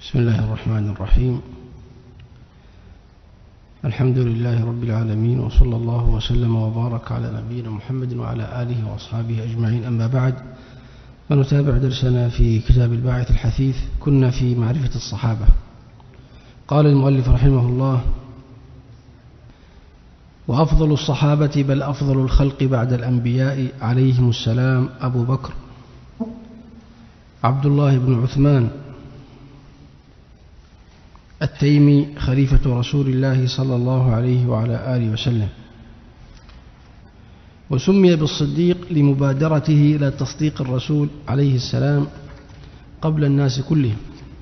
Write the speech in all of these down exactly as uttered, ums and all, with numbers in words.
بسم الله الرحمن الرحيم. الحمد لله رب العالمين، وصلى الله وسلم وبارك على نبينا محمد وعلى آله وأصحابه أجمعين. أما بعد، فنتابع درسنا في كتاب الباعث الحثيث. كنا في معرفة الصحابة. قال المؤلف رحمه الله: وأفضل الصحابة بل أفضل الخلق بعد الأنبياء عليهم السلام أبو بكر عبد الله بن عثمان التيمي خليفة رسول الله صلى الله عليه وعلى آله وسلم، وسمي بالصديق لمبادرته إلى تصديق الرسول عليه السلام قبل الناس كلهم.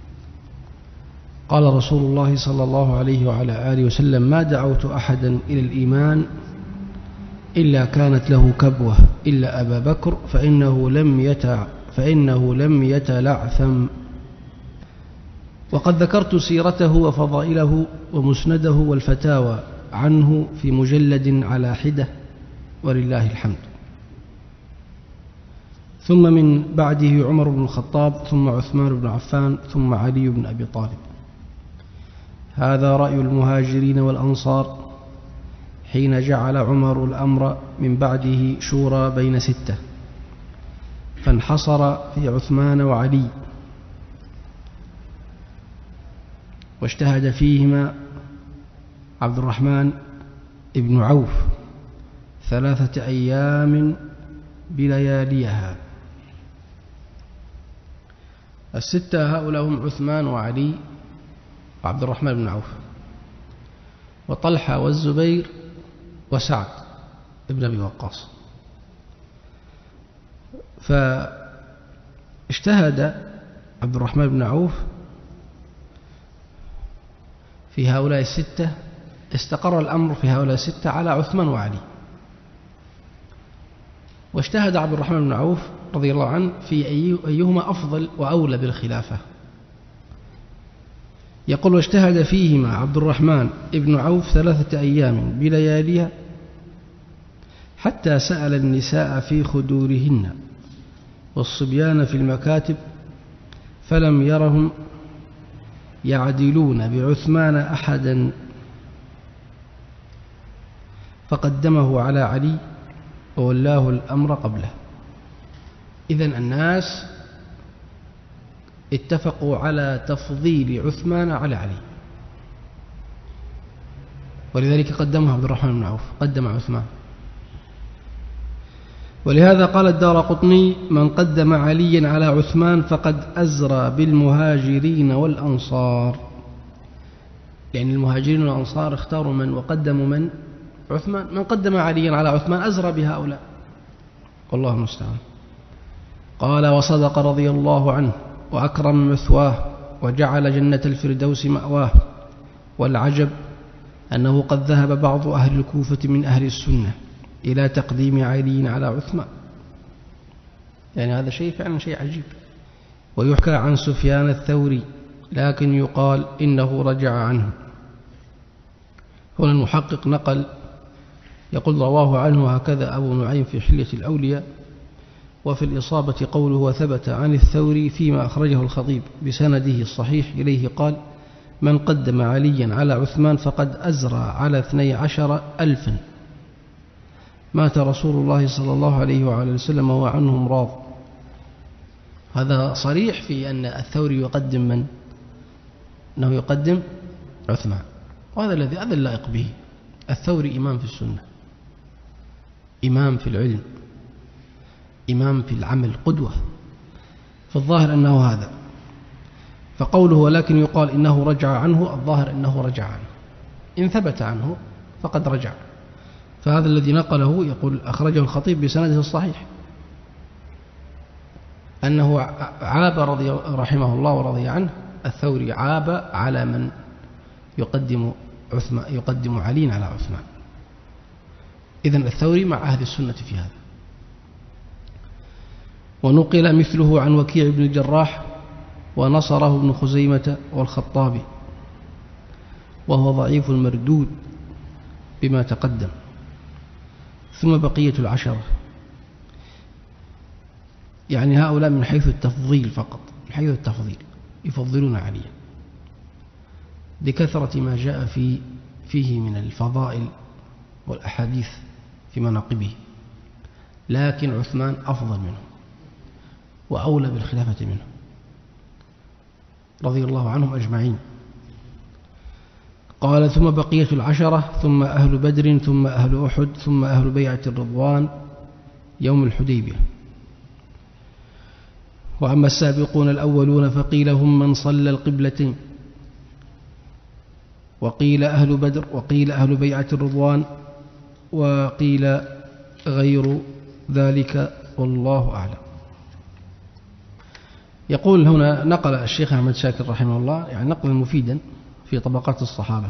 قال رسول الله صلى الله عليه وعلى آله وسلم: ما دعوت أحدا إلى الإيمان إلا كانت له كبوة إلا أبا بكر فإنه لم يتع فإنه لم يتلعثم. وقد ذكرت سيرته وفضائله ومسنده والفتاوى عنه في مجلد على حدة، ولله الحمد. ثم من بعده عمر بن الخطاب، ثم عثمان بن عفان، ثم علي بن أبي طالب. هذا رأي المهاجرين والأنصار حين جعل عمر الأمر من بعده شورى بين ستة، فانحصر في عثمان وعلي، واجتهد فيهما عبد الرحمن بن عوف ثلاثة أيام بلياليها. الستة هؤلاء هم عثمان وعلي وعبد الرحمن بن عوف وطلحة والزبير وسعد ابن أبي وقاص. فاجتهد عبد الرحمن بن عوف في هؤلاء الستة، استقر الأمر في هؤلاء الستة على عثمان وعلي. واجتهد عبد الرحمن بن عوف رضي الله عنه في أيهما أفضل وأولى بالخلافة. يقول: واجتهد فيهما عبد الرحمن بن عوف ثلاثة أيام بلياليها حتى سأل النساء في خدورهن والصبيان في المكاتب، فلم يرهم يعدلون بعثمان أحدا، فقدمه على علي وولاه الأمر قبله. إذن الناس اتفقوا على تفضيل عثمان على علي، ولذلك قدمه عبد الرحمن بن عوف، قدم عثمان. ولهذا قال الدارقطني: من قدم عليا على عثمان فقد أزرى بالمهاجرين والأنصار. يعني المهاجرين والأنصار اختاروا من وقدموا من؟ عثمان. من قدم عليا على عثمان أزرى بهؤلاء، والله المستعان. قال: وصدق رضي الله عنه وأكرم مثواه وجعل جنة الفردوس مأواه. والعجب أنه قد ذهب بعض أهل الكوفة من أهل السنة إلى تقديم علي على عثمان. يعني هذا شيء فعلا شيء عجيب. ويحكى عن سفيان الثوري، لكن يقال إنه رجع عنه. هنا المحقق نقل يقول: رواه عنه هكذا أبو نعيم في حلية الأولياء. وفي الإصابة قوله: وثبت عن الثوري فيما أخرجه الخطيب بسنده الصحيح إليه قال: من قدم عليا على عثمان فقد أزرى على اثني عشر ألفا. مات رسول الله صلى الله عليه وعلى وسلم وعنهم راض. هذا صريح في أن الثوري يقدم من؟ أنه يقدم عثمان، وهذا الذي هذا اللائق به. الثوري إمام في السنة، إمام في العلم، إمام في العمل، قدوة. فالظاهر أنه هذا. فقوله ولكن يقال إنه رجع عنه، الظاهر أنه رجع عنه. إن ثبت عنه فقد رجع. فهذا الذي نقله يقول أخرجه الخطيب بسنده الصحيح أنه عاب رضي رحمه الله ورضي عنه، الثوري عاب على من يقدم عثمان يقدم علي على عثمان. إذن الثوري مع أهل السنة في هذا. ونقل مثله عن وكيع بن الجراح ونصره ابن خزيمة والخطابي، وهو ضعيف مردود بما تقدم. ثم بقية العشرة، يعني هؤلاء من حيث التفضيل فقط، من حيث التفضيل يفضلون عليا، لكثرة ما جاء في فيه من الفضائل والأحاديث في مناقبه، لكن عثمان أفضل منه وأولى بالخلافة منه رضي الله عنهم أجمعين. قال: ثم بقية العشرة، ثم أهل بدر، ثم أهل أحد، ثم أهل بيعة الرضوان يوم الحديبية. وأما السابقون الأولون فقيل هم من صلى القبلتين، وقيل أهل بدر، وقيل أهل بيعة الرضوان، وقيل غير ذلك، والله أعلم. يقول هنا نقل الشيخ أحمد شاكر رحمه الله يعني نقلا مفيدا في طبقات الصحابة.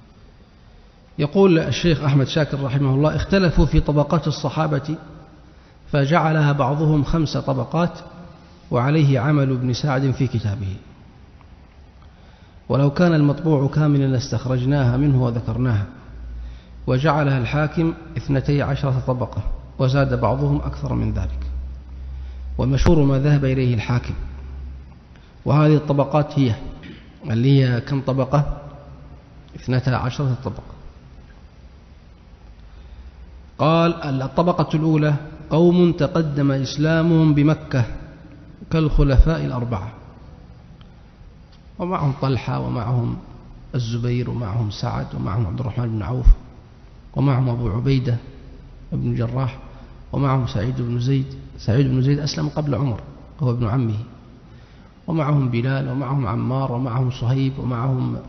يقول الشيخ أحمد شاكر رحمه الله: اختلفوا في طبقات الصحابة فجعلها بعضهم خمس طبقات، وعليه عمل ابن سعد في كتابه، ولو كان المطبوع كاملا لاستخرجناها منه وذكرناها. وجعلها الحاكم اثنتي عشرة طبقة، وزاد بعضهم أكثر من ذلك، والمشهور ما ذهب إليه الحاكم. وهذه الطبقات هي اللي هي كم طبقة؟ اثنتا عشرة طبقة. قال: الطبقة الأولى قوم تقدم إسلامهم بمكة كالخلفاء الأربعة، ومعهم طلحة، ومعهم الزبير، ومعهم سعد، ومعهم عبد الرحمن بن عوف، ومعهم أبو عبيدة بن الجراح، ومعهم سعيد بن زيد. سعيد بن زيد أسلم قبل عمر، هو ابن عمه. ومعهم بلال، ومعهم عمار، ومعهم صهيب، ومعهم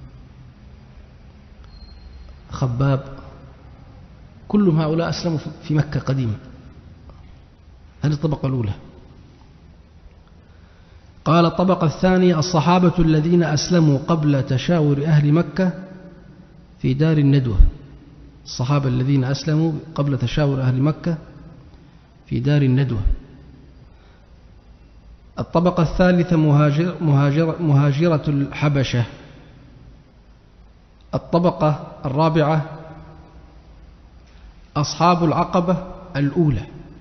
خباب. كلهم هؤلاء أسلموا في مكة قديما. هذه الطبقة الأولى. قال: الطبقة الثانية الصحابة الذين أسلموا قبل تشاور أهل مكة في دار الندوة. الصحابة الذين أسلموا قبل تشاور أهل مكة في دار الندوة. الطبقة الثالثة مهاجر مهاجر مهاجرة الحبشة. الطبقة الرابعة أصحاب العقبة الأولى.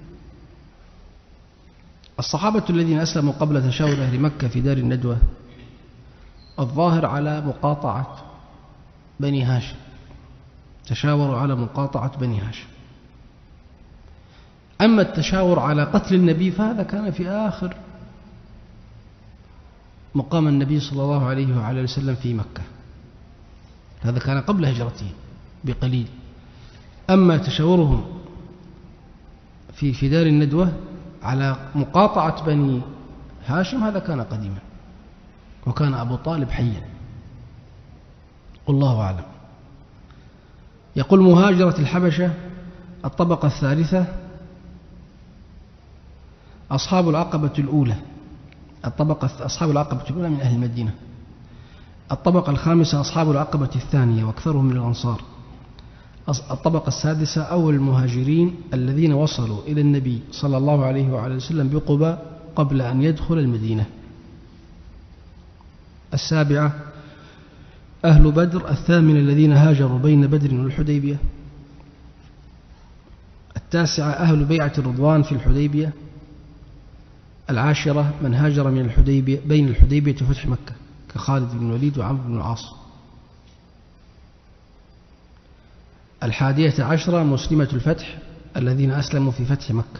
الصحابة الذين أسلموا قبل تشاور أهل مكة في دار الندوة الظاهر على مقاطعة بني هاشم، تشاوروا على مقاطعة بني هاشم. أما التشاور على قتل النبي فهذا كان في آخر مقام النبي صلى الله عليه وعلى وسلم في مكة، هذا كان قبل هجرته بقليل. أما تشاورهم في في دار الندوة على مقاطعة بني هاشم هذا كان قديما، وكان أبو طالب حيا، والله أعلم. يقول: مهاجرة الحبشة. الطبقة الثالثة أصحاب العقبة الأولى. الطبقة أصحاب العقبة الأولى من أهل المدينة. الطبقة الخامسة أصحاب العقبة الثانية، وأكثرهم من الأنصار. الطبقة السادسة أول المهاجرين الذين وصلوا إلى النبي صلى الله عليه وعلى وسلم بقباء قبل أن يدخل المدينة. السابعة أهل بدر. الثامنة الذين هاجروا بين بدر والحديبية. التاسعة أهل بيعة الرضوان في الحديبية. العاشرة من هاجر من الحديبية بين الحديبية وفتح مكة كخالد بن الوليد وعمرو بن العاص. الحادية عشرة مسلمة الفتح الذين أسلموا في فتح مكة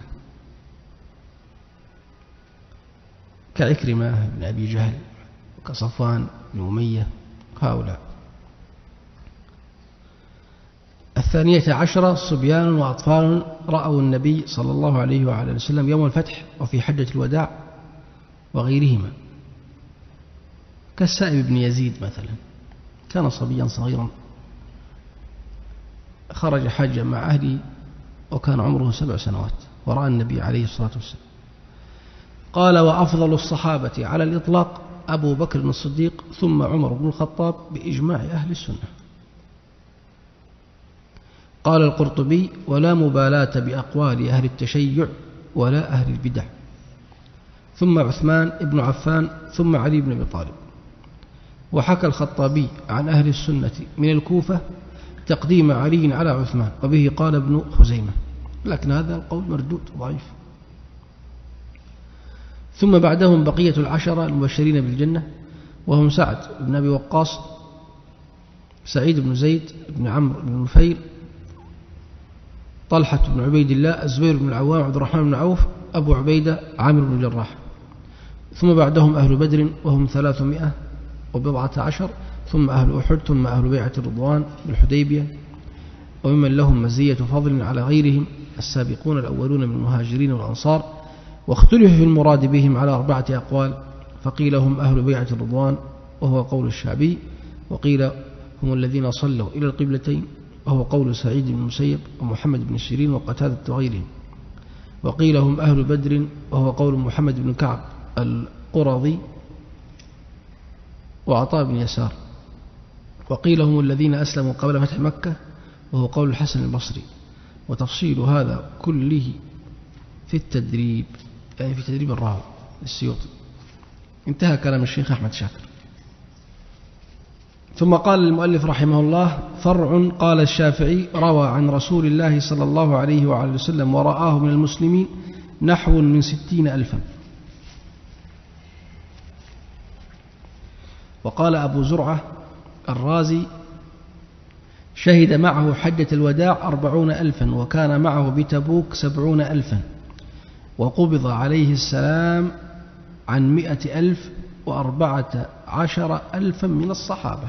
كعكرمة بن أبي جهل وكصفوان بن أمية هؤلاء. الثانية عشرة صبيان وأطفال رأوا النبي صلى الله عليه وعلى وسلم يوم الفتح وفي حجة الوداع وغيرهما، كالسائب بن يزيد مثلا، كان صبيا صغيرا خرج حجا مع أهله وكان عمره سبع سنوات ورأى النبي عليه الصلاة والسلام. قال: وأفضل الصحابة على الإطلاق أبو بكر الصديق، ثم عمر بن الخطاب بإجماع أهل السنة. قال القرطبي: ولا مبالاة بأقوال أهل التشيع ولا أهل البدع، ثم عثمان بن عفان، ثم علي بن أبي طالب. وحكى الخطابي عن أهل السنة من الكوفة تقديم علي على عثمان، وبه قال ابن خزيمة، لكن هذا القول مردود ضعيف. ثم بعدهم بقية العشرة المبشرين بالجنة، وهم سعد بن أبي وقاص سعيد بن زيد بن عمرو بن نفيل، طلحة بن عبيد الله، الزبير بن العوام، عبد الرحمن بن عوف، أبو عبيدة، عامر بن الجراح. ثم بعدهم أهل بدر وهم ثلاثمائة وبضعة عشر، ثم أهل أحد، ثم أهل بيعة الرضوان بالحديبية، وممن لهم مزية فضل على غيرهم السابقون الأولون من المهاجرين والأنصار. واختلف في المراد بهم على أربعة أقوال، فقيل هم أهل بيعة الرضوان وهو قول الشعبي، وقيل هم الذين صلوا إلى القبلتين وهو قول سعيد بن المسيب ومحمد بن سيرين وقتادة وغيرهم، وقيل هم أهل بدر وهو قول محمد بن كعب القرظي وعطاء بن يسار، وقيل هم الذين أسلموا قبل فتح مكة وهو قول الحسن البصري. وتفصيل هذا كله في التدريب، يعني في تدريب الراوي السيوطي. انتهى كلام الشيخ أحمد شاكر. ثم قال المؤلف رحمه الله: فرع. قال الشافعي: روى عن رسول الله صلى الله عليه وعلى وسلم ورآه من المسلمين نحو من ستين ألفا. وقال أبو زرعة الرازي: شهد معه حجة الوداع أربعون ألفا، وكان معه بتبوك سبعون ألفا، وقبض عليه السلام عن مئة ألف وأربعة عشر ألفا من الصحابة.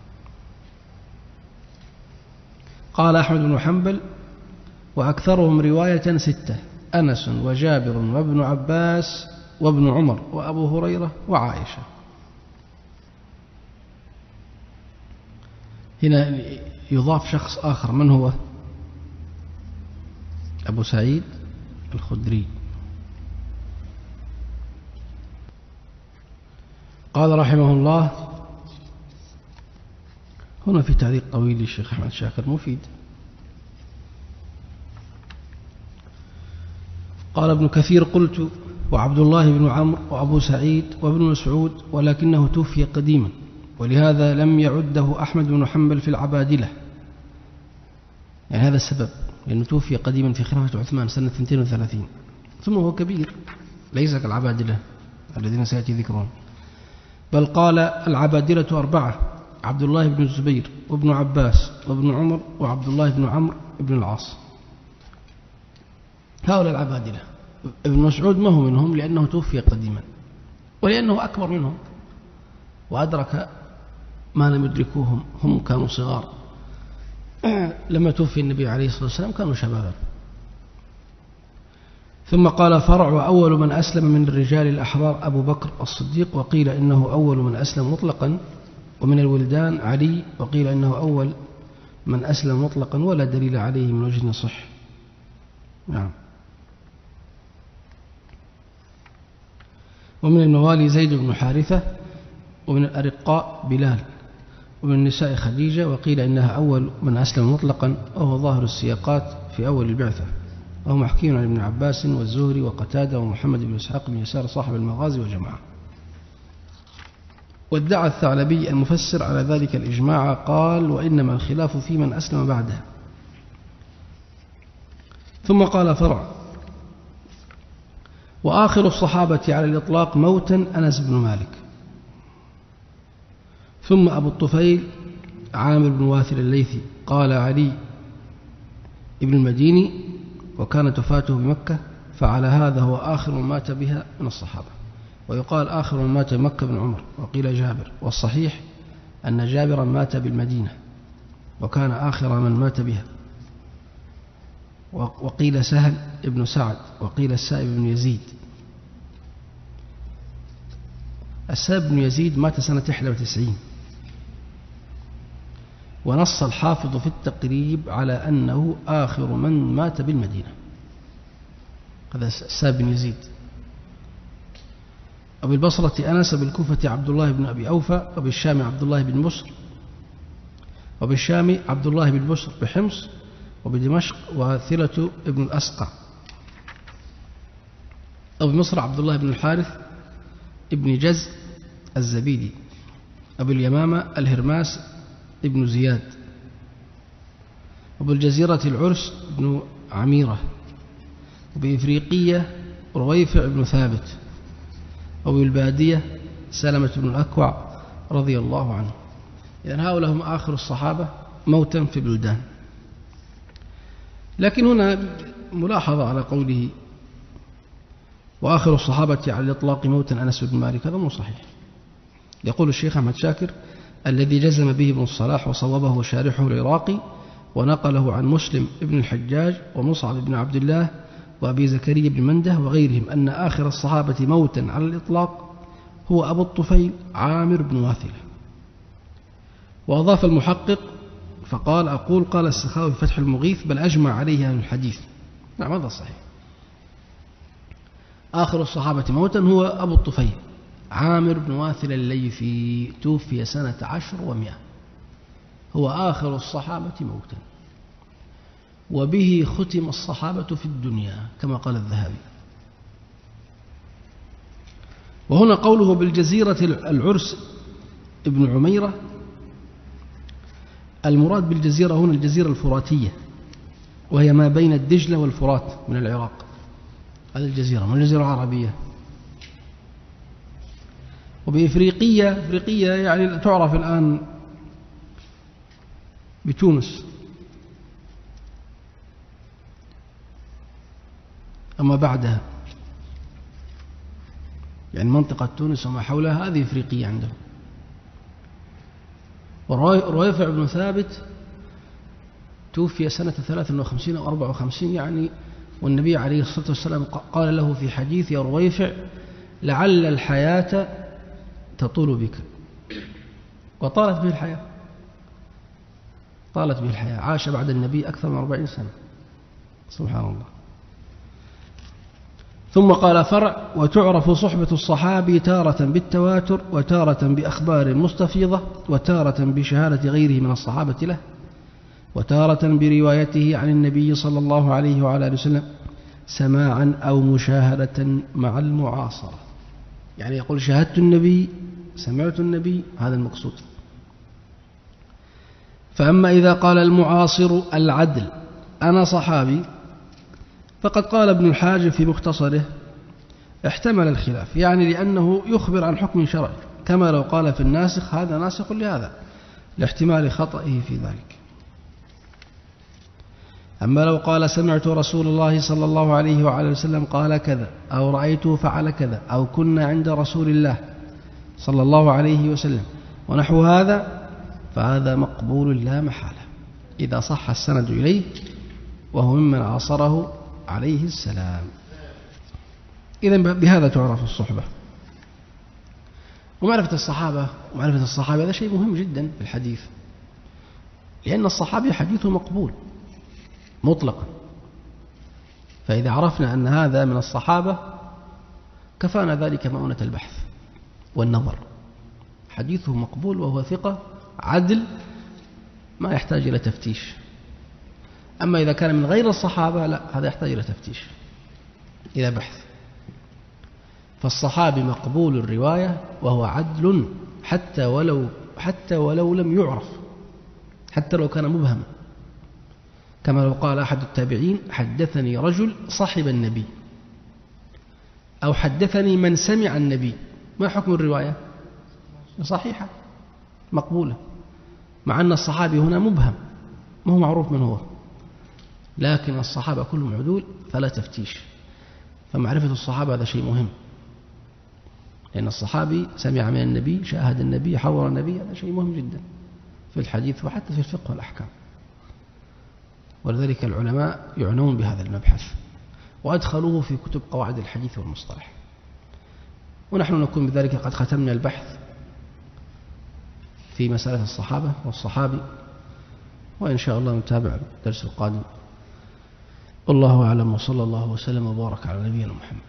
قال أحمد بن حنبل: وأكثرهم رواية ستة: أنس وجابر وابن عباس وابن عمر وأبو هريرة وعائشة. هنا يضاف شخص آخر، من هو؟ أبو سعيد الخدري. قال رحمه الله: هنا في تعليق طويل للشيخ أحمد شاكر مفيد. قال ابن كثير: قلت وعبد الله بن عمرو وأبو سعيد وابن مسعود، ولكنه توفي قديما، ولهذا لم يعده أحمد بن حنبل في العبادلة. يعني هذا السبب، لأنه توفي قديما في خلافة عثمان سنة اثنتين وثلاثين، ثم هو كبير ليس كالعبادلة الذين سيأتي ذكرهم. بل قال: العبادلة أربعة: عبد الله بن الزبير وابن عباس وابن عمر وعبد الله بن عمرو بن العاص. هؤلاء العبادلة. ابن مسعود ما هو منهم، لأنه توفي قديما، ولأنه أكبر منهم وأدرك ما لم يدركوهم، هم كانوا صغار لما توفي النبي عليه الصلاة والسلام، كانوا شبابا. ثم قال: فرع. أول من أسلم من الرجال الأحرار أبو بكر الصديق، وقيل إنه أول من أسلم مطلقا، ومن الولدان علي، وقيل إنه أول من أسلم مطلقا ولا دليل عليه من وجه صح. نعم. ومن الموالي زيد بن حارثة، ومن الأرقاء بلال، ومن النساء خديجة، وقيل إنها أول من أسلم مطلقا، وهو ظاهر السياقات في أول البعثة، وهو محكي عن ابن عباس والزهري وقتادة ومحمد بن إسحاق بن يسار صاحب المغازي وجماعة. وادعى الثعلبي المفسر على ذلك الإجماع، قال: وإنما الخلاف في من أسلم بعده. ثم قال: فرع. وآخر الصحابة على الإطلاق موتا أنس بن مالك، ثم أبو الطفيل عامر بن واثل الليثي. قال علي ابن المديني: وكانت وفاته بمكة، فعلى هذا هو آخر من مات بها من الصحابة. ويقال آخر من مات بمكة بن عمر، وقيل جابر، والصحيح أن جابرا مات بالمدينة وكان آخر من مات بها. وقيل سهل ابن سعد، وقيل السائب بن يزيد. السائب بن يزيد مات سنة واحد وتسعين، ونص الحافظ في التقريب على أنه آخر من مات بالمدينة. هذا السائب بن يزيد. وبالبصرة أنس، وبالكوفة عبد الله بن أبي أوفى، وبالشام عبد الله بن بصر، وبالشام عبد الله بن بصر بحمص، وبدمشق واثلة ابن الأسقع، وبمصر عبد الله بن الحارث ابن جز الزبيدي، وباليمامة الهرماس ابن زياد، وبالجزيرة العرس بن عميرة، وبإفريقية رويفع بن ثابت، وبالبادية سلمة بن الأكوع رضي الله عنه. إذن هؤلاء هم آخر الصحابة موتا في بلدان. لكن هنا ملاحظة على قوله وآخر الصحابة على الإطلاق موتا أنس بن مالك، هذا مو صحيح. يقول الشيخ أحمد شاكر الذي جزم به ابن الصلاح وصوبه شارحه العراقي ونقله عن مسلم ابن الحجاج ومصعب بن عبد الله وأبي زكريا بن منده وغيرهم أن آخر الصحابة موتا على الإطلاق هو أبو الطفيل عامر بن واثلة. وأضاف المحقق فقال أقول قال السخاوي في فتح المغيث بل أجمع عليه أهل الحديث. نعم هذا صحيح. آخر الصحابة موتا هو أبو الطفيل عامر بن واثلة الليثي توفي سنة عشر ومئة، هو آخر الصحابة موتا، وبه ختم الصحابة في الدنيا كما قال الذهبي. وهنا قوله بالجزيرة العرس ابن عميرة، المراد بالجزيرة هنا الجزيرة الفراتية وهي ما بين الدجلة والفرات من العراق، هذه الجزيرة من الجزيرة العربية. وبإفريقية، إفريقية يعني تعرف الآن بتونس، أما بعدها يعني منطقة تونس وما حولها هذه إفريقية عندهم. ورويفع بن ثابت توفي سنة ثلاث وخمسين أو أربع وخمسين يعني، والنبي عليه الصلاة والسلام قال له في حديث يا رويفع لعل الحياة تطول بك، وطالت به الحياة، طالت به الحياة، عاش بعد النبي أكثر من أربعين سنة، سبحان الله. ثم قال فرع وتعرف صحبة الصحابي تارة بالتواتر وتارة بأخبار مستفيضة وتارة بشهادة غيره من الصحابة له وتارة بروايته عن النبي صلى الله عليه وعلى آله وسلم سماعا أو مشاهدة مع المعاصرة، يعني يقول شاهدت النبي سمعت النبي، هذا المقصود. فأما إذا قال المعاصر العدل أنا صحابي فقد قال ابن الحاجب في مختصره احتمل الخلاف، يعني لأنه يخبر عن حكم شرعي كما لو قال في الناسخ هذا ناسخ لهذا لاحتمال خطئه في ذلك. أما لو قال سمعت رسول الله صلى الله عليه وعلى وسلم قال كذا أو رأيته فعل كذا أو كنا عند رسول الله صلى الله عليه وسلم ونحو هذا فهذا مقبول لا محالة إذا صح السند إليه وهو ممن عاصره عليه السلام. إذن بهذا تعرف الصحبة. ومعرفة الصحابة ومعرفة الصحابة هذا شيء مهم جدا في الحديث، لأن الصحابي حديثه مقبول مطلقا، فإذا عرفنا أن هذا من الصحابة كفانا ذلك مؤونة البحث والنظر، حديثه مقبول وهو ثقة عدل ما يحتاج إلى تفتيش. أما إذا كان من غير الصحابة لا، هذا يحتاج إلى تفتيش إلى بحث. فالصحابي مقبول الرواية وهو عدل حتى ولو حتى ولو لم يعرف، حتى لو كان مبهما، كما لو قال أحد التابعين حدثني رجل صاحب النبي أو حدثني من سمع النبي، ما حكم الرواية؟ صحيحة مقبولة، مع أن الصحابي هنا مبهم ما هو معروف من هو، لكن الصحابة كلهم عدول فلا تفتيش. فمعرفة الصحابة هذا شيء مهم، لأن الصحابي سمع من النبي شاهد النبي حضر النبي، هذا شيء مهم جدا في الحديث وحتى في الفقه والأحكام. ولذلك العلماء يعنون بهذا المبحث وأدخلوه في كتب قواعد الحديث والمصطلح. ونحن نكون بذلك قد ختمنا البحث في مسألة الصحابة والصحابي، وإن شاء الله نتابع الدرس القادم. والله أعلم، وصلى الله وسلم وبارك على نبينا محمد.